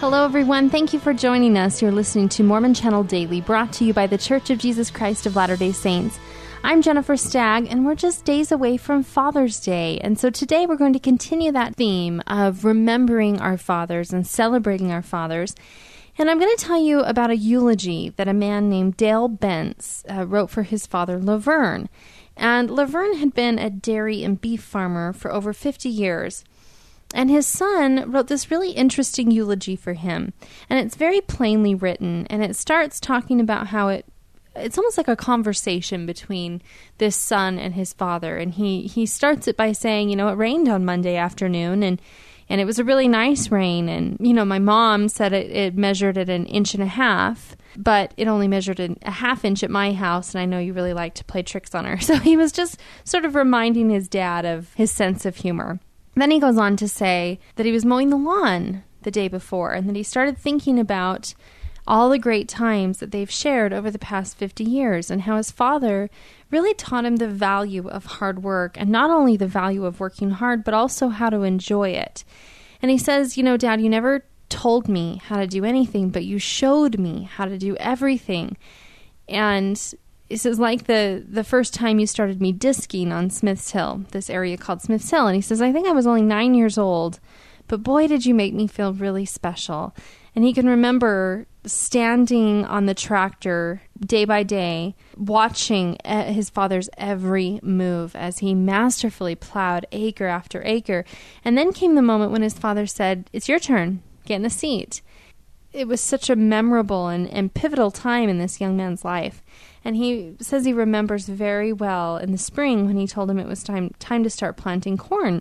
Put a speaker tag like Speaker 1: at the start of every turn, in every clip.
Speaker 1: Hello, everyone. Thank you for joining us. You're listening to Mormon Channel Daily, brought to you by The Church of Jesus Christ of Latter-day Saints. I'm Jennifer Stagg, and we're just days away from Father's Day. And so today we're going to continue that theme of remembering our fathers and celebrating our fathers. And I'm going to tell you about a eulogy that a man named Dale Bentz wrote for his father, Laverne. And Laverne had been a dairy and beef farmer for over 50 years. And his son wrote this really interesting eulogy for him. And it's very plainly written. And it starts talking about how it's almost like a conversation between this son and his father. And he starts it by saying, it rained on Monday afternoon. And it was a really nice rain. And, my mom said it measured at 1.5 inches. But it only measured a 1/2 inch at my house. And I know you really like to play tricks on her. So he was just sort of reminding his dad of his sense of humor. Then he goes on to say that he was mowing the lawn the day before and that he started thinking about all the great times that they've shared over the past 50 years and how his father really taught him the value of hard work and not only the value of working hard, but also how to enjoy it. And he says, Dad, you never told me how to do anything, but you showed me how to do everything. And he says, like the first time you started me disking on Smith's Hill, this area called Smith's Hill. And he says, I think I was only 9 years old, but boy, did you make me feel really special. And he can remember standing on the tractor day by day, watching his father's every move as he masterfully plowed acre after acre. And then came the moment when his father said, it's your turn, get in the seat. It was such a memorable and pivotal time in this young man's life. And he says he remembers very well in the spring when he told him it was time to start planting corn.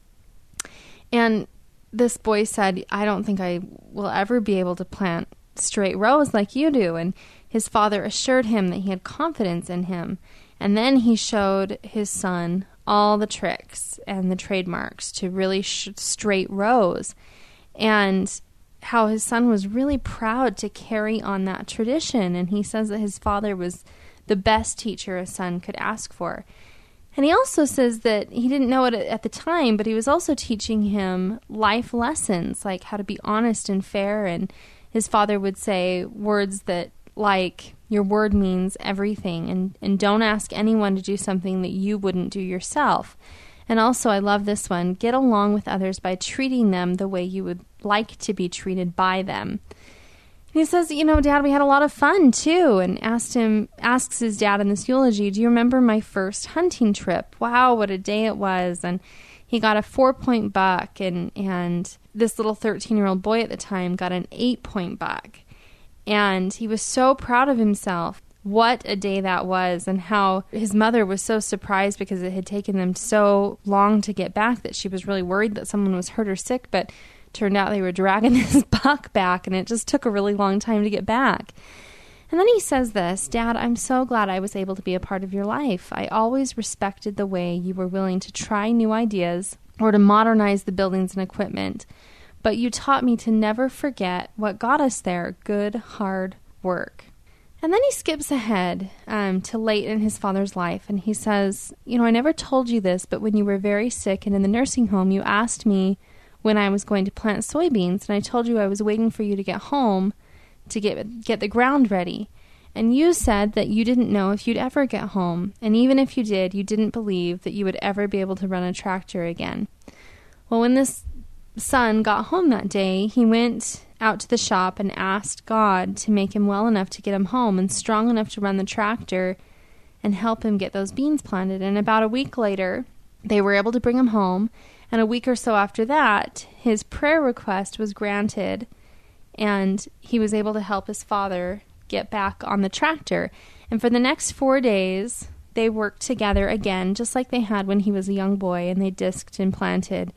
Speaker 1: And this boy said, I don't think I will ever be able to plant straight rows like you do. And his father assured him that he had confidence in him. And then he showed his son all the tricks and the trademarks to really straight rows. And how his son was really proud to carry on that tradition. And he says that his father was the best teacher a son could ask for. And he also says that he didn't know it at the time, but he was also teaching him life lessons, like how to be honest and fair. And his father would say words that like, your word means everything, and don't ask anyone to do something that you wouldn't do yourself. And also, I love this one, get along with others by treating them the way you would like to be treated by them. And he says, Dad, we had a lot of fun too, and asks his dad in this eulogy, do you remember my first hunting trip? Wow, what a day it was. And he got a 4-point buck, and this little 13-year-old boy at the time got an 8-point buck. And he was so proud of himself. What a day that was, and how his mother was so surprised because it had taken them so long to get back that she was really worried that someone was hurt or sick, but turned out they were dragging this buck back, and it just took a really long time to get back. And then he says this, Dad, I'm so glad I was able to be a part of your life. I always respected the way you were willing to try new ideas or to modernize the buildings and equipment, but you taught me to never forget what got us there, good, hard work. And then he skips ahead to late in his father's life, and he says, I never told you this, but when you were very sick and in the nursing home, you asked me when I was going to plant soybeans, and I told you I was waiting for you to get home to get the ground ready. And you said that you didn't know if you'd ever get home, and even if you did, you didn't believe that you would ever be able to run a tractor again. Well, when this son got home that day, he went out to the shop and asked God to make him well enough to get him home and strong enough to run the tractor and help him get those beans planted. And about a week later, they were able to bring him home. And a week or so after that, his prayer request was granted, and he was able to help his father get back on the tractor. And for the next 4 days, they worked together again, just like they had when he was a young boy, and they disked and planted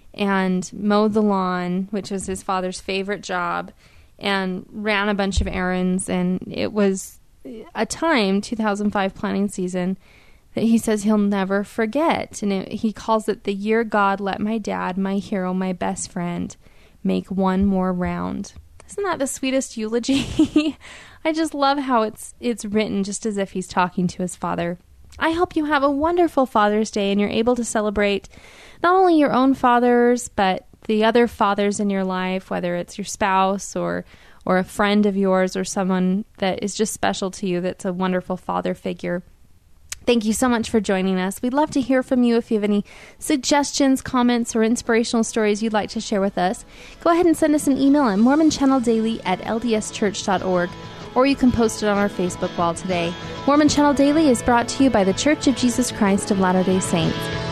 Speaker 1: and mowed the lawn, which was his father's favorite job, and ran a bunch of errands. And it was a time, 2005 planting season, that he says he'll never forget. And he calls it the year God let my dad, my hero, my best friend, make one more round. Isn't that the sweetest eulogy? I just love how it's written just as if he's talking to his father. I hope you have a wonderful Father's Day and you're able to celebrate not only your own fathers, but the other fathers in your life, whether it's your spouse or a friend of yours or someone that is just special to you that's a wonderful father figure. Thank you so much for joining us. We'd love to hear from you if you have any suggestions, comments, or inspirational stories you'd like to share with us. Go ahead and send us an email at mormonchanneldaily@ldschurch.org, or you can post it on our Facebook wall today. Mormon Channel Daily is brought to you by the Church of Jesus Christ of Latter-day Saints.